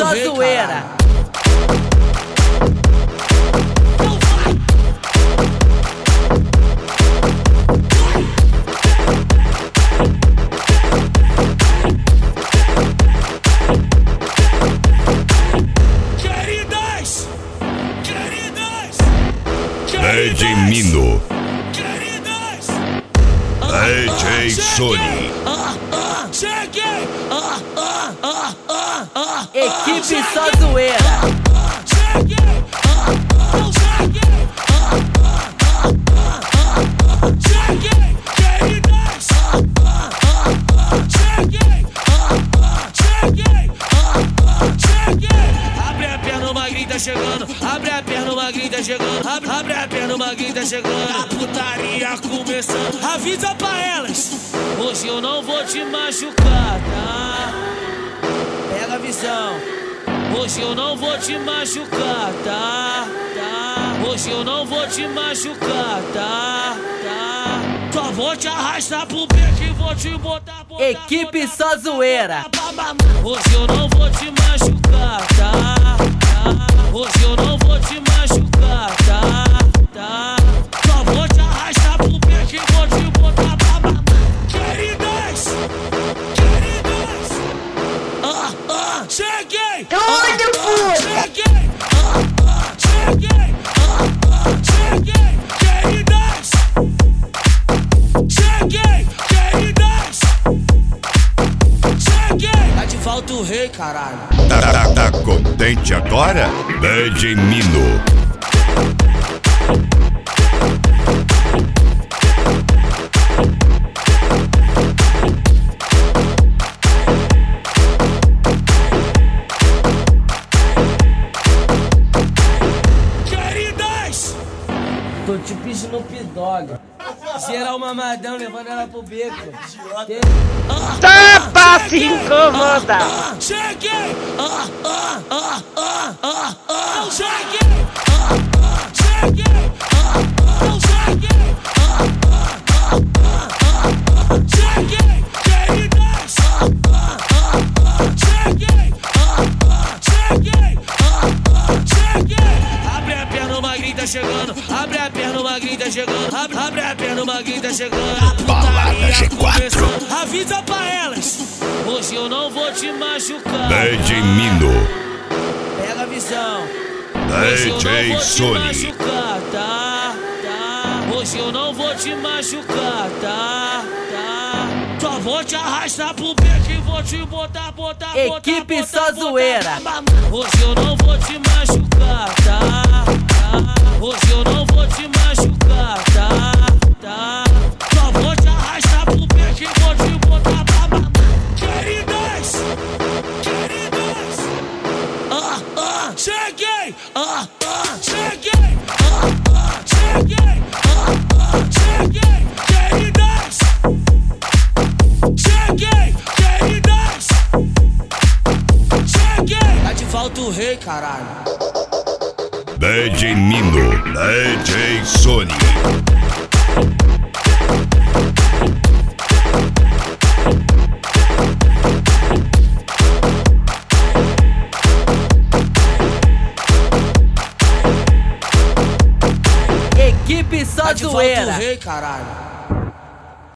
só zoeira. Edmino, DJ Sony, Equipe só zoeira. Abre a perna, o magrinho tá chegando. Abre a perna, o magrinho tá chegando. Abre a perna, o magrinho tá chegando. A putaria começando. Avisa pra elas: hoje eu não vou te machucar, tá? Pega a visão. Hoje eu não vou te machucar, tá? Hoje eu não vou te machucar, tá? Só vou te arrastar pro beco e vou te botar. Equipe só zoeira. Hoje eu não vou te machucar, tá? Hoje eu não vou te machucar, tá? Só vou te arrastar pro beco e vou te botar pra mamar. Queridas, cheguei! Cheguei! Queridas! Cheguei! Queridas! Cheguei! Tá de volta o rei, caralho. Tá contente agora? Edmino, Queridas! Tô te pedindo um pidog. Geral mamadão, levando ela pro beco. Tá pra se incomodar. Cheguei! Eu cheguei! Cheguei! Eu cheguei! Cheguei! Queridas! Cheguei! Cheguei! Abre a perna, o magrinho tá chegando. Abre a perna, o magrinho tá chegando. Abre a perna, o magrinho tá chegando. Balada G4. Avisa pra elas: hoje eu não vou te machucar. Edmino, Pega a visão. DJ Sony, tá? Hoje eu não vou te machucar, tá? Só vou te arrastar pro beco e vou te botar. Equipe só zoeira. Hoje eu não vou te machucar, tá? Hoje eu não vou te machucar, tá? Só vou te arrastar pro beco e vou te botar pra mamar. Queridas! Cheguei! Cheguei! Queridas! Cheguei! Queridas! Cheguei! Tá de volta o rei, caralho. Edmino, DJ Sony, Equipe só Tá de volta zoeira. o rei, caralho.